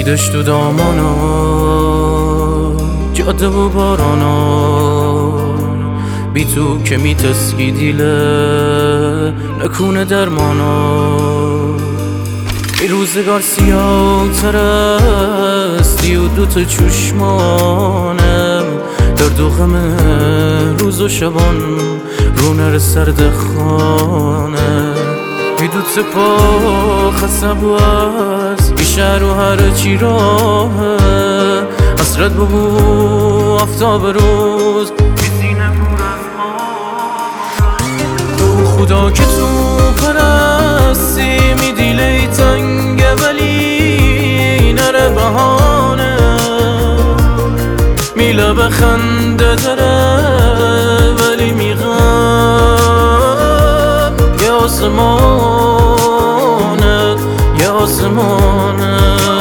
دشت و دامانا، جاده و بارانا، بی تو که میتسکی دیله نکونه درمانا. ای روزگار سیاه ترستی و دوتا چشمانم، درد و غم روز و شبان رو نر سرد خانه. ای دوت پا خسب و از ای شهر و هر چی راهه، حسرت بگو آفتاب روز بیزینه پر از تو خدا که تو پرستی میدی لی تنگه ولی نره بهانه، میله بخنده داره ولی میغم یه آسمانه یه آسمانه.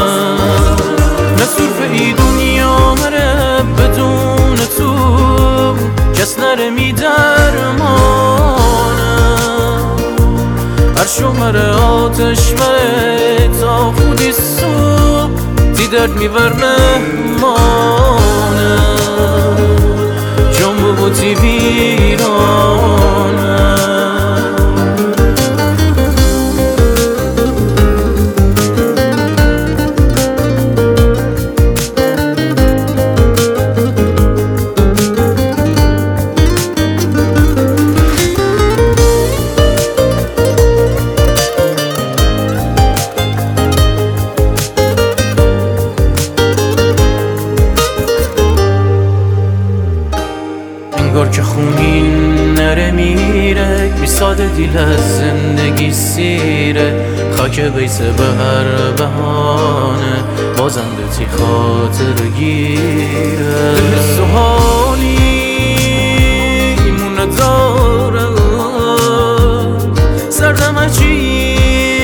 نصرف ای دنیا مره بدون تو کس نره میدرمانه، عرش و مره آتش مره تا خودی صبح تی درد میور مهمانه، جنب و تی ویرانه. انگار که خونین نره میره میساده دیل از زندگی سیره، خاک بیسه به هر بهانه بازم به تی خاطر گیره. دل سوحالی مونه داره سردم چی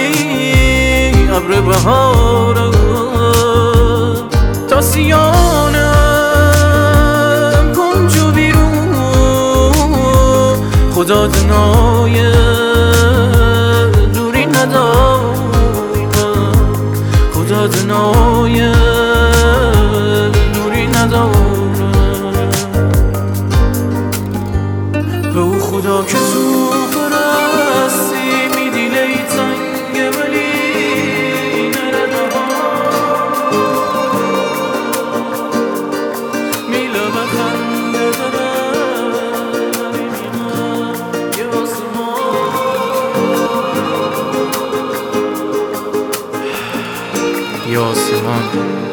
ابر بهاره تا سیانه خدا دنای دوری نداره، خدا دنای دوری نداره. به او خدا که تو پرستی میدی لی تنگه ولی نره بهانه، میله بخنده داره یا آسمان.